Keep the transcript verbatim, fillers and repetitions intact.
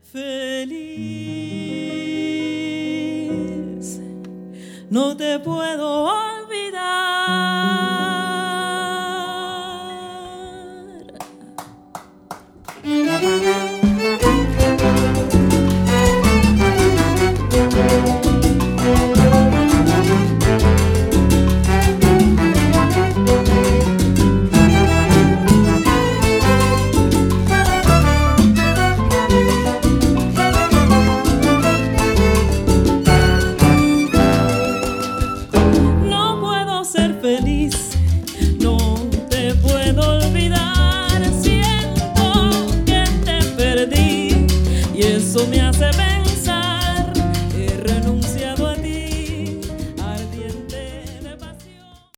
feliz, no te puedo olvidar. No puedo ser feliz, no te puedo olvidar. Siento que te perdí y eso me hace